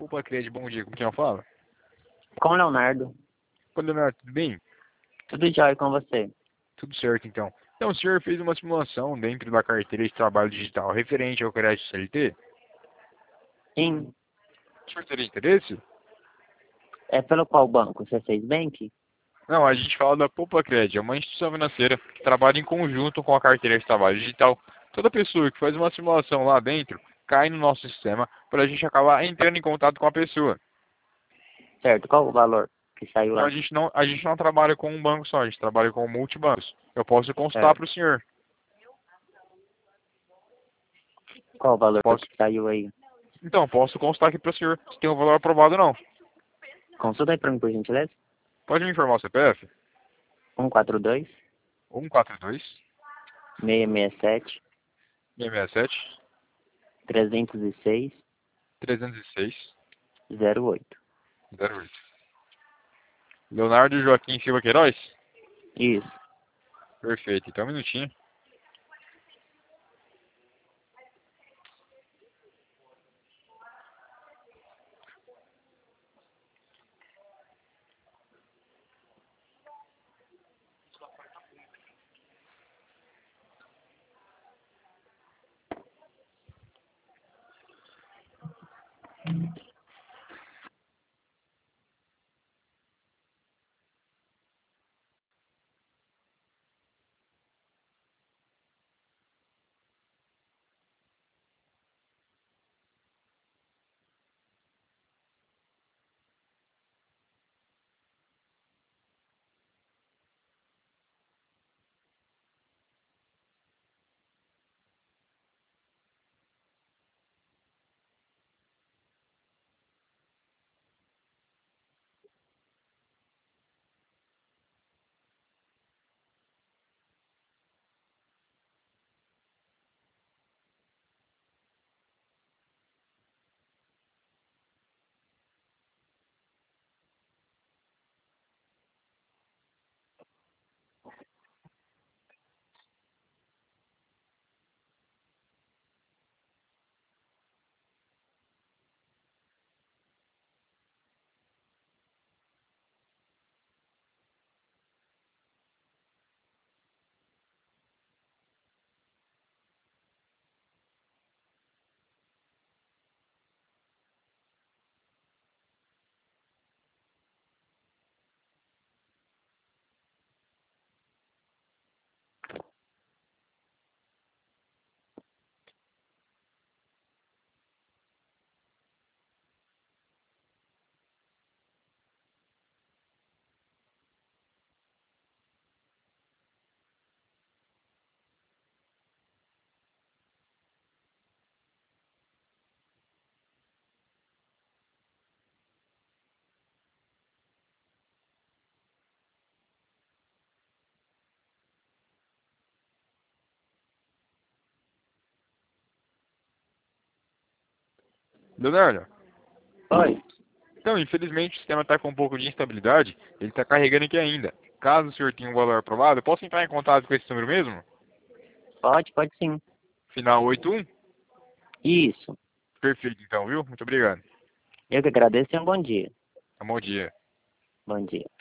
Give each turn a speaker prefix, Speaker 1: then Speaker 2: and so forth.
Speaker 1: Poupa Cred, bom dia. Com quem eu falo?
Speaker 2: Com o Leonardo.
Speaker 1: Oi, Leonardo, tudo bem?
Speaker 2: Tudo jóia com você?
Speaker 1: Tudo certo, então. Então, o senhor fez uma simulação dentro da carteira de trabalho digital referente ao crédito CLT?
Speaker 2: Sim.
Speaker 1: O senhor teria interesse?
Speaker 2: É pelo qual banco? C6 Bank?
Speaker 1: Não, a gente fala da Poupa Cred, é uma instituição financeira que trabalha em conjunto com a carteira de trabalho digital. Toda pessoa que faz uma simulação lá dentro cai no nosso sistema para a gente acabar entrando em contato com a pessoa.
Speaker 2: Certo. Qual o valor que saiu
Speaker 1: Então,
Speaker 2: lá?
Speaker 1: a gente não trabalha com um banco só, a gente trabalha com multibancos. Eu posso consultar
Speaker 2: Certo.
Speaker 1: para o senhor.
Speaker 2: Qual o valor
Speaker 1: Posso?
Speaker 2: que saiu aí?
Speaker 1: Então, posso constar aqui para o senhor se tem um valor aprovado ou não.
Speaker 2: Consulta aí pra mim, por gentileza.
Speaker 1: Pode me informar o CPF?
Speaker 2: 142
Speaker 1: 142
Speaker 2: 667
Speaker 1: 667
Speaker 2: 306
Speaker 1: 306
Speaker 2: 08.
Speaker 1: 08. Leonardo Joaquim Silva Queiroz?
Speaker 2: Isso.
Speaker 1: Perfeito, então um minutinho. Leonardo,
Speaker 2: Oi.
Speaker 1: então, infelizmente o sistema está com um pouco de instabilidade, ele está carregando aqui ainda. Caso o senhor tenha um valor aprovado, eu posso entrar em contato com esse número mesmo?
Speaker 2: Pode sim.
Speaker 1: Final 81?
Speaker 2: Isso.
Speaker 1: Perfeito, então, viu? Muito obrigado.
Speaker 2: Eu que agradeço e um bom dia.
Speaker 1: Um bom dia.
Speaker 2: Bom dia.